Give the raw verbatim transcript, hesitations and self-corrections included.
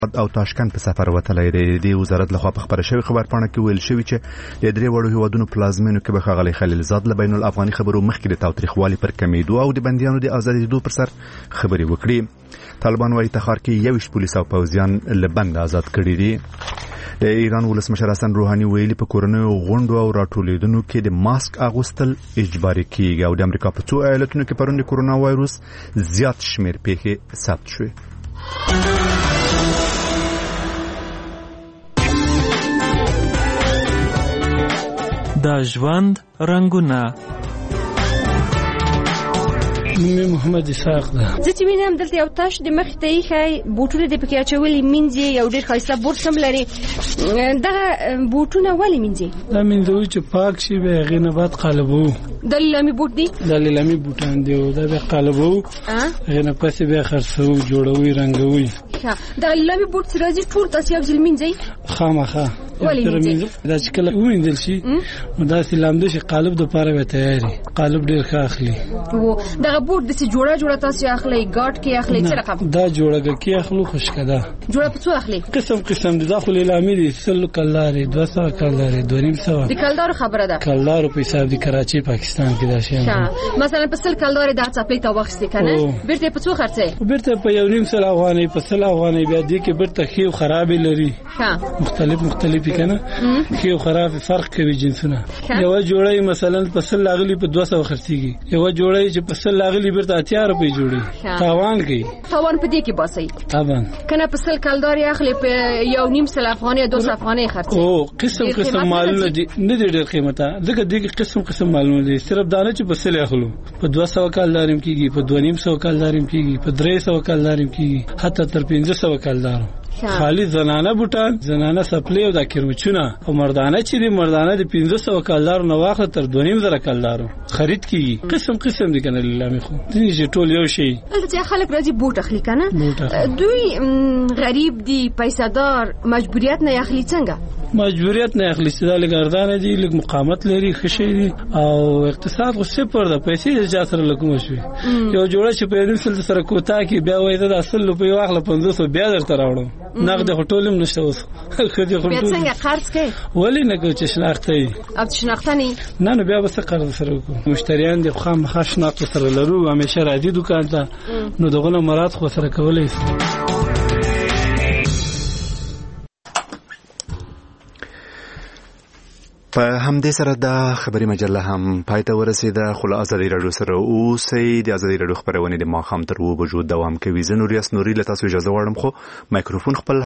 او تاشکند په سفر وتلی دی. د وزارت لخوا په خبره شوې خبرپاڼه کې ویل شوي چې د درې وړو هیوادونو پلازمینو کې به ښاغلی خلیلزاد له بین الافغاني خبرو مخکې د تاوتریخوالي پر کمیدو او د بندیانو د ازادېدو پر سر خبرې وکړي. طالبان وايي تخار کې یویشت پولیس او پوځیان له بند آزاد کړي دي. د ایران ولسمشر حسن روحاني ویلي په کورنیو غونډو او راټولېدنو کې د ماسک اغوستل اجباري کیږي او د امریکا په څو ایالتونو کې پرون د کرونا وایروس زیات شمېر پیښې ثبت شوې. د ژوند رنګونه. مې محمد اسحاق ده. زه چې وینم دلته یو تاش د مخ ته یې بوټونه د پکې اچولي منځي یو ډېر ښایسته بوټ سم لري. دغه بوټونه ولې منځي؟ دا منځوي چې پاک شي به هغې نه بعد قالبو. دا لیلامي بوټ دی؟ دا لیلامي بوټان دی او دا بیا قالبو هغې نه پسې بیا خرڅوو جوړوي رنګوي. دا لیلامي بوټ چې راځي ټول تاسې یو ځل منځئ؟ خامخا ولې منځئ؟ دا چې کله ومینځل شي نو داسې لامده شي قالب دپاره به تیاري. قالب ډېر ښه اخلي. دغه بوټ داسې جوړه جوړه تاسې اخلئ ګاډ کې اخلئ څه رقم؟ دا جوړه کې اخلو خشکه ده. جوړه په څو اخلئ؟ قسم قسم دي. دا خو لیلامي دي. سل کلدارې دوه سوه کلدارې دوه نیم سوه. د کلدارو خبره ده؟ کلدارو په حساب د کراچۍ پاکستان کې دا شیان مثلا په سل کلدارې دا څپلۍ ته واخیستې که نه بېرته یې په څو خرڅئ؟ بېرته په یو نیم سل افغانۍ په سل افغانۍ بیا دې کې بېرته ښې او خرابې لري. مختلف مختلف که نه ښې او خراب فرق کوي جنسونه. یوه جوړه مثلا په سل لاغلي په دوه سوه خرڅېږي. یوه جوړه چې په سل لاغلي بېرته اتیا روپۍ جوړي. تاوان کوي. تاوان په دې کې باسئ طبعا که نه په سل کلدارې اخلي په یو نیم سل افغانۍ دوه سوه افغانۍ خرڅوي. او قسم قسم مالونه دي نه دي ډېر قیمته ځکه دې کې قسم قسم مالونه دي. صرف دا نه چې په سل اخلو په دوه سوه کلدارې هم کېږي په دوه نیم سوه کلدارې هم کېږي په درې سوه کلدارې هم کېږي حتی تر پنځه سوه کلدارو. خالی زنانه بوټان زنانه سپلې او د کرمچونه او مردانه چې دي مردانه د پنځه سوه کلدارو نه واخله تر دوه نیم زره کلدارو خرید کېږي. قسم قسم دي که نه لیلامي خو ځینې چې ټول یو شی. دلته چې خلک راځي بوټ اخلي که نه دوی غریب دي پیسهدار مجبوریت نه اخلي څنګه؟ مجبوریت نه اخلي چې دا لږ ارزانه دي لږ مقاومت لري ښه شی دي او اقتصاد خو صفر ده. پیسې د چا سره له کومه شوې یو جوړه چې په یو نیم سل سره کوتا کړي بیا وایي زه دا سل روپۍ واخله پنځوس سوه بیا درته راوړم. نقد خو ټول هم نشته اوس. بیا څنګه قرض کوې؟ ولې نه کوو چې شناخته وي. او چې شناخته نه وي نه نو بیا به څه قرض سره وکړو. مشتریان دي خو خامخا شناخت سره لرو همیشه راځي دوکان ته نو دغه نه مراد خو سره کولی شي. په همدې سره دا خبري مجله هم پای ته ورسېده. خو له ازادي راډیو سره اوسئ. د ازادي راډیو خپرونې د ماښام تر اوه بجو دوام کوي. زه نوریاس نوري له تاسو اجازه غواړم خو مایکروفون خپل